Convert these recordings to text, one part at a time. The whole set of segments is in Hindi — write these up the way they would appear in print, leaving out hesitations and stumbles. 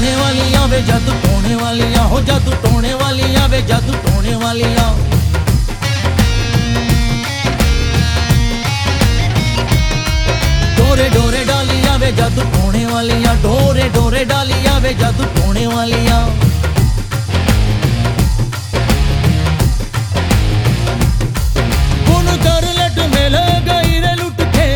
टोने वालियां वे जादू टोने वालियां, हो जादू टोने वालियां वे जादू टोने वालियां। डोरे डोरे डालियां वे जादू टोने वालियां, डोरे डोरे डालियां वे जादू टोने वालियां। बुन कर लट मिल गई रे लुट के,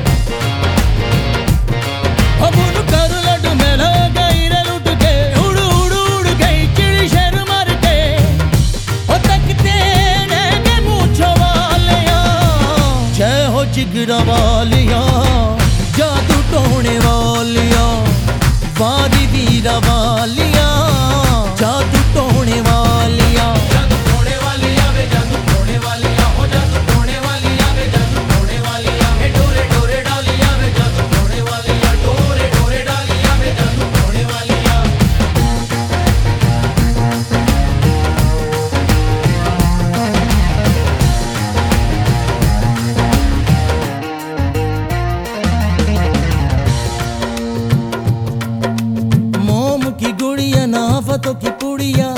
बुन कर लट मिल गई रे लुट के, उड़ उड़ उड़ गई चिड़ी शर मर के, ओ तकते रहेंगे मूंछों वालियां। जय हो जिगरा वालियां, जादू टोने वालियां, वारी वीरा वालियां, जादू टोने वालियां। जादू टोने वालियां वे जादू टोने वालियां, हो जादू टोने वालियां वे जादू टोने वालियां। हे डोरे डोरे डालियां वे जादू टोने वालियां, डोरे डोरे डालियां वे जादू टोने वालियां। मोम की गुड़िया नाफतों की पुड़िया,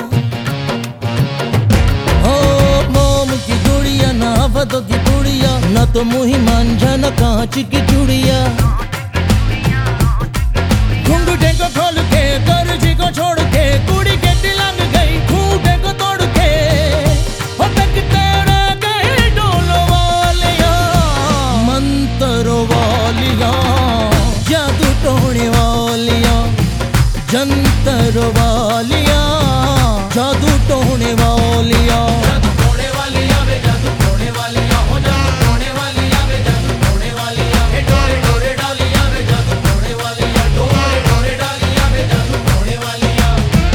हो मोम की गुड़िया नाफतों की पुड़िया, न तो मुही मांझा न कांच की चूड़िया। घुंघटे को खोल के दर्जी को छोड़ के, कुड़ी के लंग गई खूंटे को तोड़ के, हो तकते रह गए डोलो वालियां, मंतरों वालियां, जादू टोने वालियां, जंतर वालियां, जादू टोने वालियां। जादू टोने वालियां वे जादू टोने वालियां, हो जादू टोने वालियां वे जादू टोने वालियां। हे डोरे डोरे डालियां वे जादू टोने वालियां, डोरे डोरे डालियां वे जादू टोने वालियां।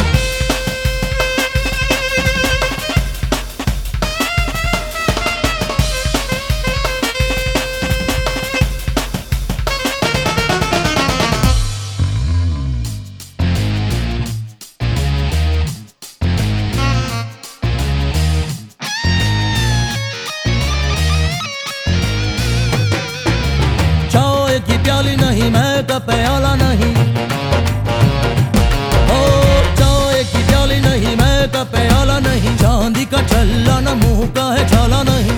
चाय की प्याली नहीं, मैं का प्याला नहीं, ओ चाय की प्याली नहीं, मैं का प्याला नहीं, चांदी का छल्ला न मुंह का है छाला नहीं।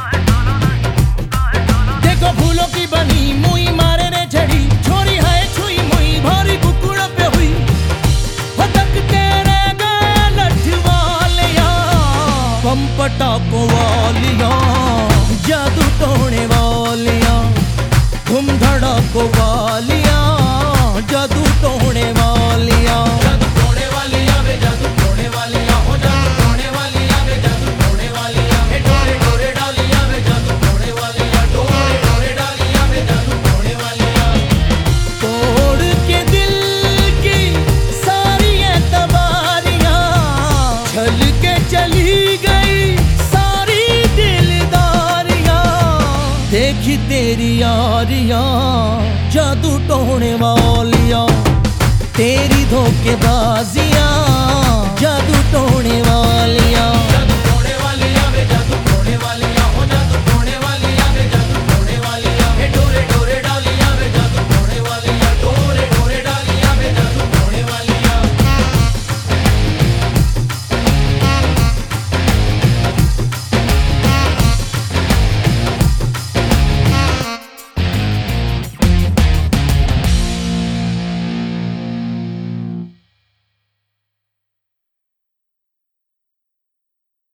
देखो फूलों की बनी मुई मारे ने छड़ी, छोरी है छुई मुई भारी कुकुड़ पे हुई, हो तकते रह गए लठ वालियां, पंपटा को वालियां, जादू टोने वालियां, धूम धड़ाको वालियां, जादू टोने वालियां। जादू टोने वालियां वे जादू टोने वालियां, हो जादू टोने वालियां वे जादू टोने वालियां। हे डोरे डोरे डालियां वे जादू टोने वालियां, डोरे डोरे डालियां वे जादू टोने वालियां। तोड़ के दिल की सारी एतबारियां, छल के चली गई सारी दिलदारियां, देखी तेरी यारियां, जादू टोने वालियां, तेरी धोखेबाजियां, जादू टोने